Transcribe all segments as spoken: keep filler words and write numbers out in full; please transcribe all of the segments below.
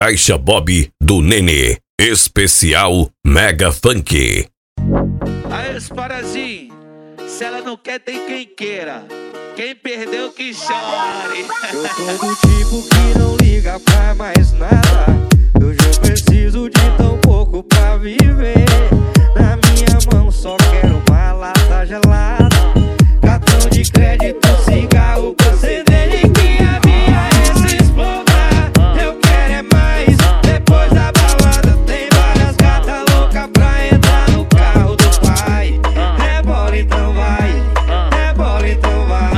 Caixa Bob do Nenê. Especial Mega Funk. Aí os parazinhos, se ela não quer, tem quem queira. Quem perdeu que chore. Eu tô do tipo que não liga pra mais nada. Eu já preciso de tão pouco pra viver. Na minha mão só quero uma lata gelada, cartão de crédito, cigarro pra acender e que a minha essa exploda. Eu quero é mais, depois da balada tem várias gatas loucas pra entrar no carro do pai. Rebola então vai, rebola então vai.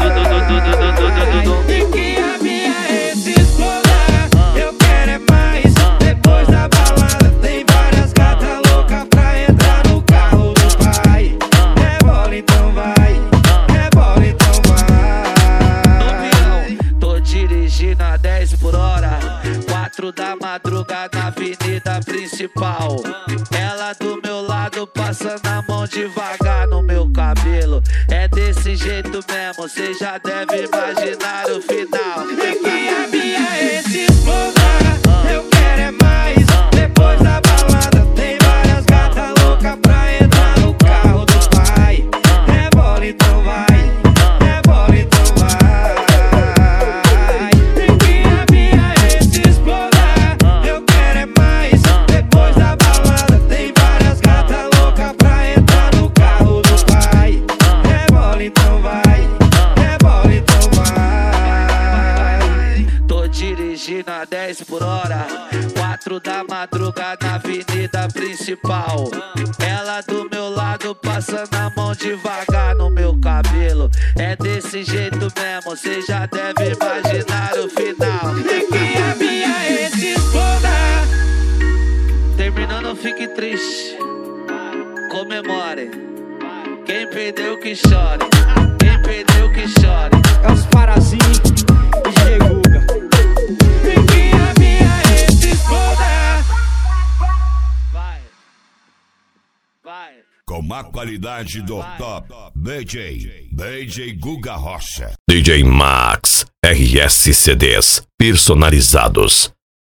E que a minha essa exploda. Eu quero é mais, depois da balada tem várias gatas loucas pra entrar no carro do pai. Rebola então vai, rebola então vai. Tô dirigindo a dez por hora, quatro da madrugada na avenida principal. Ela do meu lado passando a mão devagar no meu cabelo. É desse jeito mesmo, cê já deve imaginar o final. E que a minha esse exploda. Eu quero é mais, depois da balada tem várias gatas loucas pra entrar no carro do pai. Rebola então vai, rebola então vai. E que a minha esse exploda. Eu quero é mais, depois da balada tem várias gatas loucas pra entrar no carro do pai. Rebola então vai, rebola então vai. Tô dirigindo a dez por hora, quatro da madrugada na avenida principal. Ela do meu lado passando a mão devagar no meu cabelo. É desse jeito mesmo, cê já deve imaginar o final. E que a minha esse exploda. Terminando, não fique triste, comemore. Quem perdeu que chore, quem perdeu que chore. É os parazinhos e D J Guga. E que a minha esse exploda. Vai, vai. Com a qualidade do top D J, D J Guga Rocha. D J Max R S C Ds personalizados.